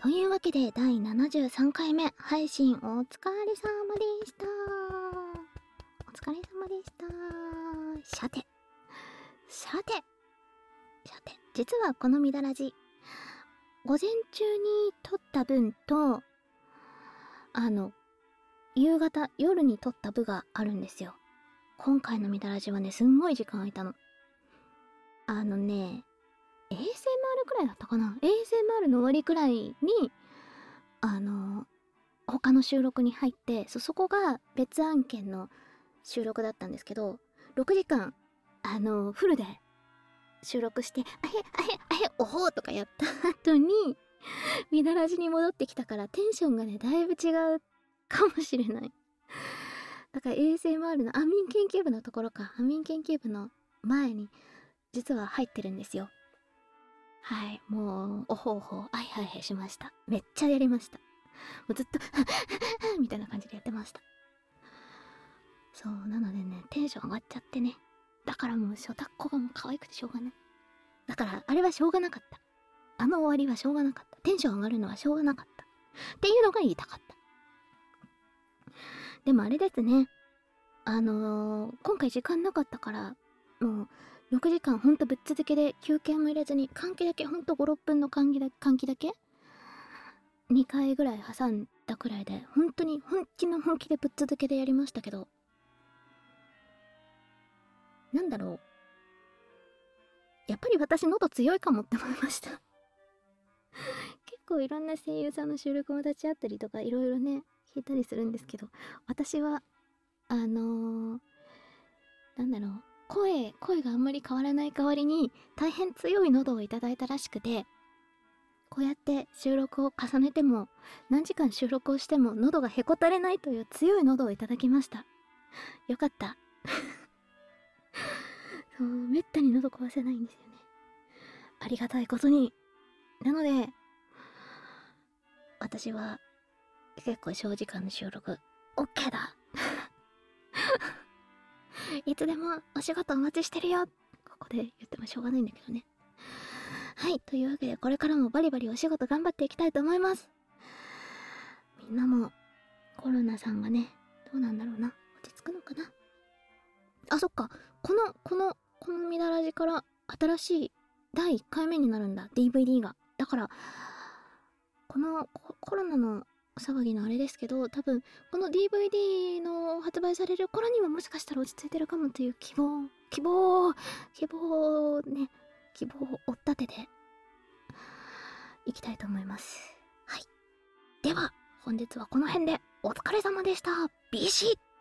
というわけで、第73回目配信お疲れ様でした。お疲れ様でした。さて、実はこのみだらじ、午前中に撮った分と、夕方、夜に撮った部があるんですよ。今回のみだらじはね、すんごい時間空いたの。ASMR くらいだったかな？ ASMR の終わりくらいに、他の収録に入って、そこが別案件の収録だったんですけど、6時間、フルで収録して、おほーとかやった後に、みだらじに戻ってきたからテンションがね、だいぶ違うかもしれない。だから ASMR の安眠研究部のところか、安眠研究部の前に、実は入ってるんですよ。はい、もう、おほおほ、しました。めっちゃやりました。もうずっとみたいな感じでやってました。そう、なのでね、テンション上がっちゃってね。だからもう、初タッコがもう可愛くてしょうがない。だから、あれはしょうがなかった。あの終わりはしょうがなかった。テンション上がるのはしょうがなかった。っていうのが言いたかった。でもあれですね。今回時間なかったから、もう、6時間ほんとぶっ続けで休憩も入れずに、換気だけほんと5、6分の換気だけ2回ぐらい挟んだくらいで、本当に本気でぶっ続けでやりましたけど、なんだろう。やっぱり私喉強いかもって思いました。結構いろんな声優さんの収録も立ち会ったりとかいろいろね、聞いたりするんですけど、私は、なんだろう。声があんまり変わらない代わりに、大変強い喉をいただいたらしくて、こうやって収録を重ねても、何時間収録をしても喉がへこたれないという強い喉をいただきました。よかった。そう、めったに喉壊せないんですよね。ありがたいことに。なので、私は結構長時間の収録、OK だ。いつでもお仕事お待ちしてるよ。ここで言ってもしょうがないんだけどね。はい、というわけでこれからもバリバリお仕事頑張っていきたいと思います。みんなもコロナさんがね、どうなんだろうな。落ち着くのかな。あ、そっか。このみだらじから新しい第1回目になるんだ。DVD が。だから、このコロナの騒ぎのあれですけど、多分、この DVD の発売される頃にはもしかしたら落ち着いてるかもという希望を追っ立てていきたいと思います。はい。では、本日はこの辺でお疲れ様でした。ビシッ